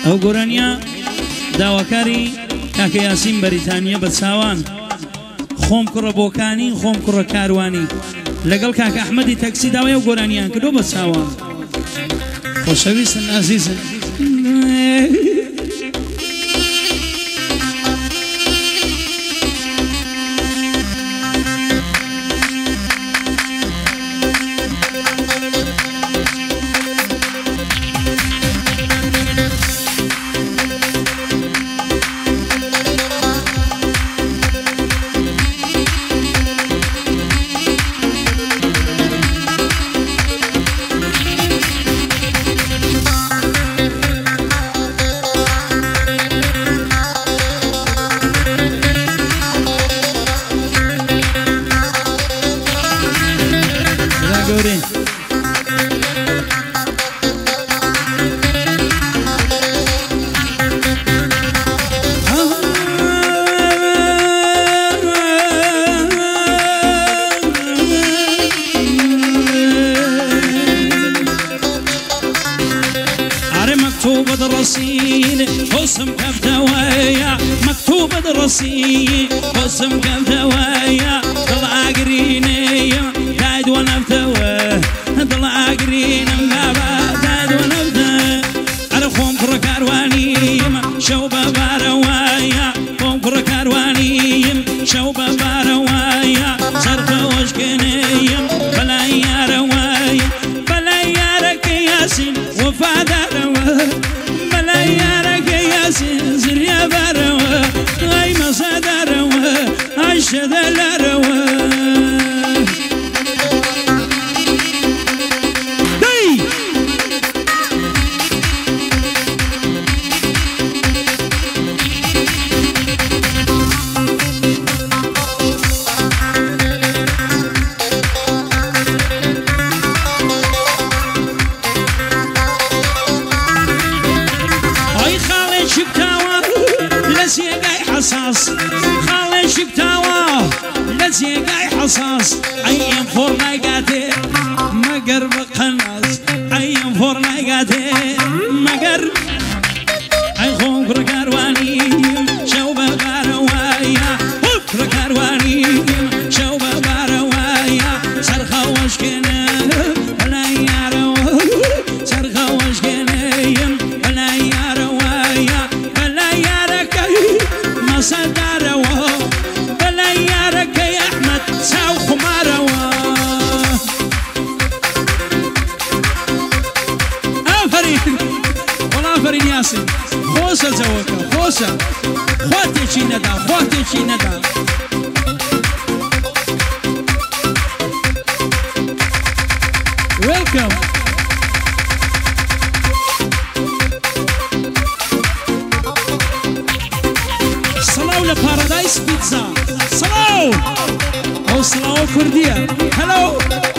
ئەو گۆرانیە داواکاری کاکە یاسین بەریتانیا بە چاوان خۆم کوڕە بۆکانی خۆم کوڕە کاروانی لەگەڵ کاکە ئەحمەدی تەکسی داوای ئەو گۆرانیان کردو بە چاوان خۆشەویستن ئازیزن حسم كفتوايا مكتوب درسي حسم كفتوايا طلع قريني قاعد ونفتوى طلع قريني مقابا قاعد ونفتوى على خوم كرة كارواني شوبة باروايا خوم كرة كارواني شوبة باروايا صرخة وشكني بلا يا روايا بلا يا رك ياسين وفاد روايا بلا يا رك ياسين زريا بروا اي مصاد روا عشد الروا خالي شكتاوه لزيقاي حصاص ايام فورنايقاتي مقر بقناص ايام فورنايقاتي مقر اي خوم كركارواني شوبة باروايا كركارواني شوبة باروايا صرخة وشكنا ولا يارو صرخة وشكنا ولا ياروايا ولا ياركي صدروا بلا يارك يا احمد ساو خماروا افرين والله افرين ياسين خوسه زوكا خوسه خواتي شي ندى خواتي شي ندى ويلكم بارادايس بيتزا صلاو او صلاو كردية هلو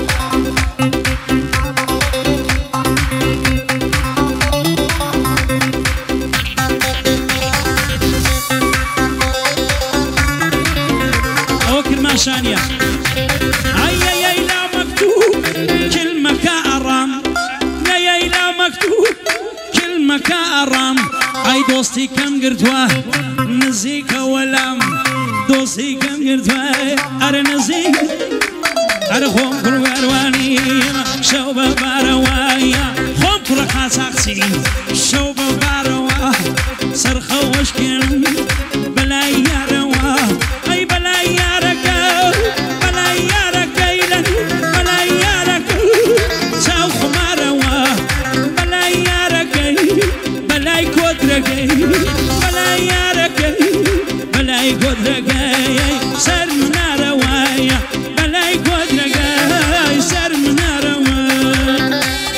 او كلمة شانية اي لا مكتوب كلمة كأرام يا لا مكتوب كلمة كأرام اي دوستي كم قرتواه نزيك ولام دوسي كم قرتواه ار نزيك ار خوم كرواني شوبة باروايا خوم كرخا ساقسي شوبة باروا صرخة وشكن بلا ياروا اي بلا ياركا بلا ياركا بلا ياركا ساو خماروا بلا ياركا بلا يكودركا بلا ياركا بلا يكودركا سر من روايا بلا يكودركا سر من روايا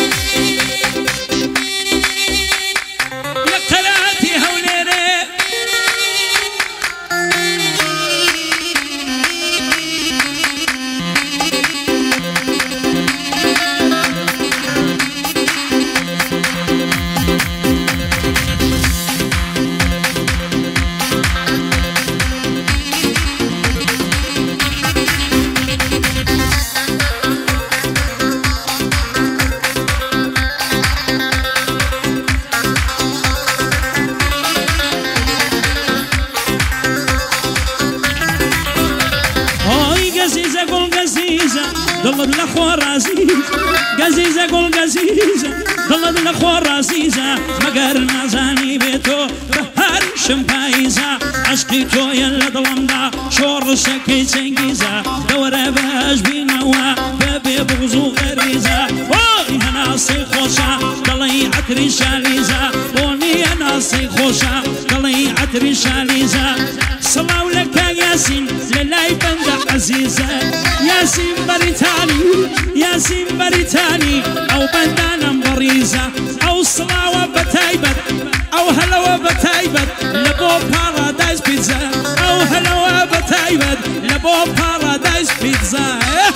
گەزیزە گوڵ گەزیزە دڵت لە خۆ ڕازیزە مەگەر نازانی بێتۆ بەهارشم پاییزە عشقی تۆیە لە دڵمدا شۆڕشەکەی چەنگیزە دەوەرە بەش بینەوە بەبێ بغز و غەریزە وای هەناسەی خۆشە دڵی عەتری شالیزە بۆ نییە ناسەی خۆشە دڵی عەتری شالیزە سڵاو لە کاک یاسین لە لای بەندە عەزیزە یاسین بەریتانی یاسین بەریتانی ئەو بەندانم بەڕیزە ئەو سڵاوە بەتایبەت ئەو هەلەوە بەتایبەت لە بۆ پارادایس پیتزا ئەو هەلەوە بەتایبەت لە بۆ پارادایس پیتزا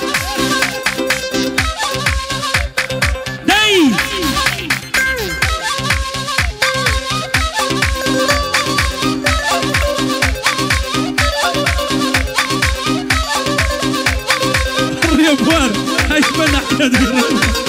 دەی ڕێبوار هەی بە نەحەت